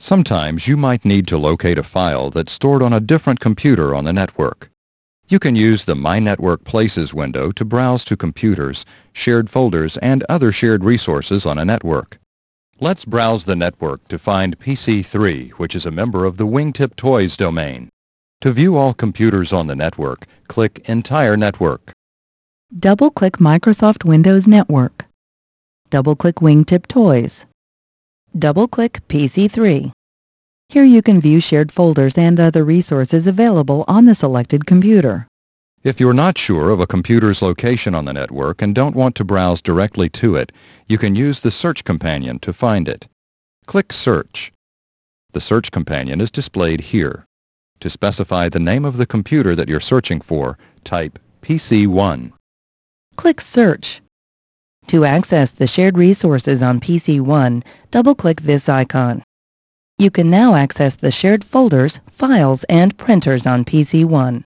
Sometimes you might need to locate a file that's stored on a different computer on the network. You can use the My Network Places window to browse to computers, shared folders, and other shared resources on a network. Let's browse the network to find PC3, which is a member of the Wingtip Toys domain. To view all computers on the network, click Entire Network. Double-click Microsoft Windows Network. Double-click Wingtip Toys. Double-click PC3. Here you can view shared folders and other resources available on the selected computer. If you're not sure of a computer's location on the network and don't want to browse directly to it, you can use the Search Companion to find it. Click Search. The Search Companion is displayed here. To specify the name of the computer that you're searching for, type PC1. Click Search. To access the shared resources on PC1, double-click this icon. You can now access the shared folders, files, and printers on PC1.